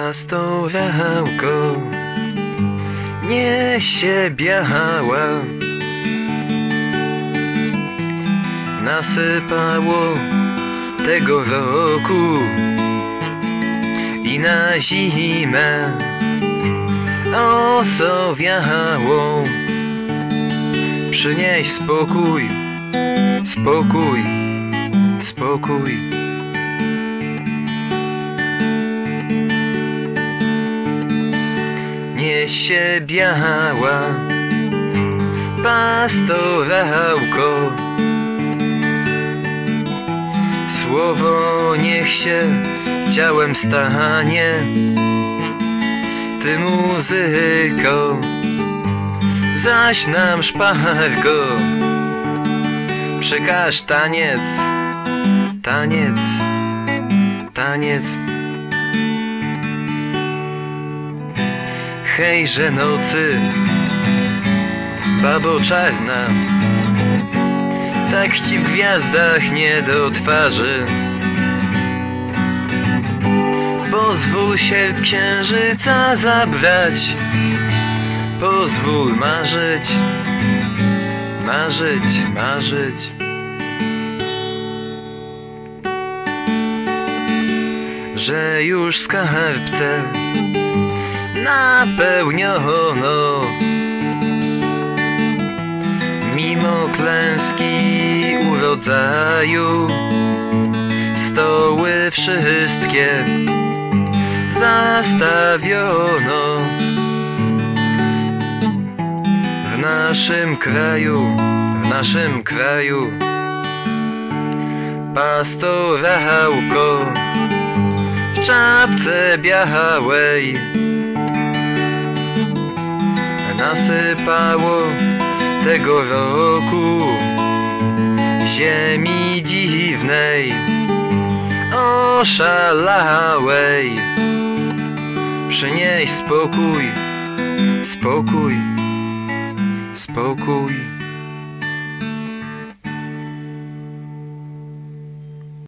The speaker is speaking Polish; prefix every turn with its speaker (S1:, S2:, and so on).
S1: Pastorałko niesie biała, nasypało tego roku i na zimę osowiało. Przynieś spokój, spokój, spokój. Niesie biała pastorałko, słowo niech się ciałem stanie. Ty muzyko, zaś nam szpargo, przykaż taniec, taniec, taniec. Hejże nocy, babo czarna, tak ci w gwiazdach nie do twarzy. Pozwól się księżyca zabrać, pozwól marzyć, marzyć, marzyć. Że już skarbce napełniono, mimo klęski urodzaju, stoły wszystkie zastawiono. W naszym kraju pastorałko w czapce białej nasypało tego roku ziemi dziwnej, oszalałej. Przynieś spokój, spokój, spokój.